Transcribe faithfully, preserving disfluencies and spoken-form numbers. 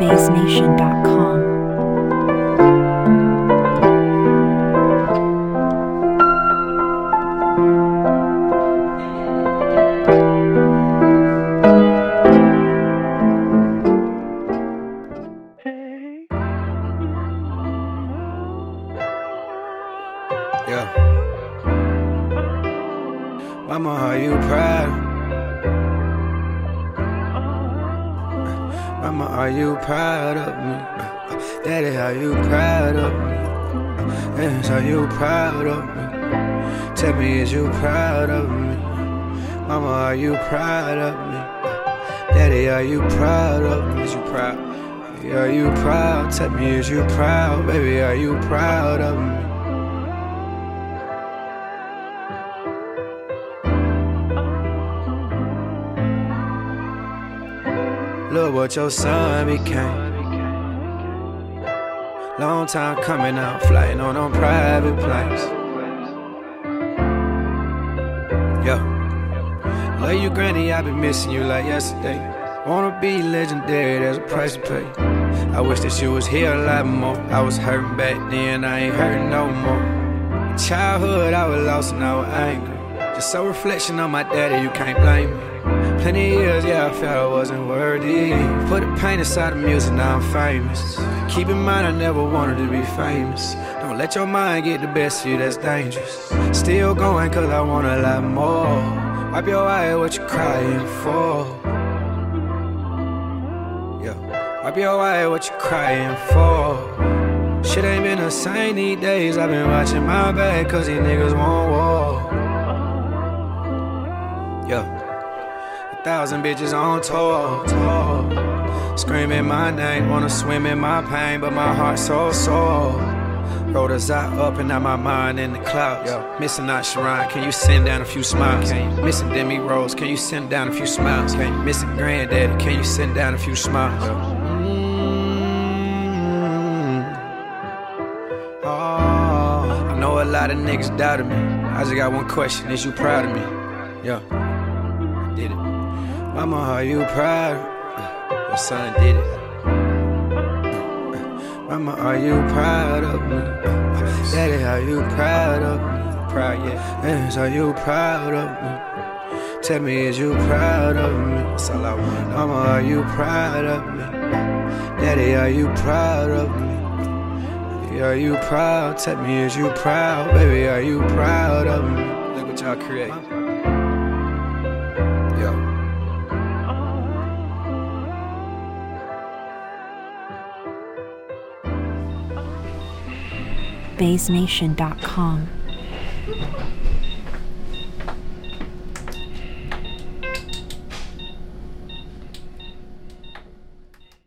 bass nation dot com. Yeah. Mama, are you proud? Mama, are you proud of me? Daddy, are you proud of me? Yes, are you proud of me? Tell me, is you proud of me? Mama, are you proud of me? Daddy, are you proud of me? Is you proud? Are you proud? Tell me, is you proud? Baby, are you proud of me? Look what your son became. Long time coming out, flying on on private planes. Yo, love you, granny, I been missing you like yesterday. Wanna be legendary, there's a price to pay. I wish that you was here a lot more. I was hurting back then, I ain't hurting no more. In childhood, I was lost and I was angry. Just a reflection on my daddy, you can't blame me. Plenty of years, yeah, I felt I wasn't worthy. Put the pain inside the music, now I'm famous. Keep in mind, I never wanted to be famous. Don't let your mind get the best of you, that's dangerous. Still going, cause I want a lot more. Wipe your eye, what you crying for? Yeah, wipe your eye, what you crying for? Shit ain't been the same these days. I've been watching my back, cause these niggas want war. Yeah. Thousand bitches on tour, tour, screaming my name, wanna swim in my pain, but my heart so sore. Wrote a zot up and out my mind in the clouds. Yo, missing out Sharon, can you send down a few smiles? Can you missing Demi Rose, can you send down a few smiles? Can you missing Granddaddy, can you send down a few smiles? Mm-hmm. Oh, I know a lot of niggas doubted me. I just got one question, is you proud of me? Yeah, I did it. Mama, are you proud? Your son did it. Mama, are you proud of me? Daddy, are you proud of me? Proud, yeah. Yes, are you proud of me? Tell me, is you proud of me? That's all I want. Mama, are you proud of me? Daddy, are you proud of me? Are you proud? Tell me, is you proud? Baby, are you proud of me? Look what y'all create. Yo. bass nation dot com.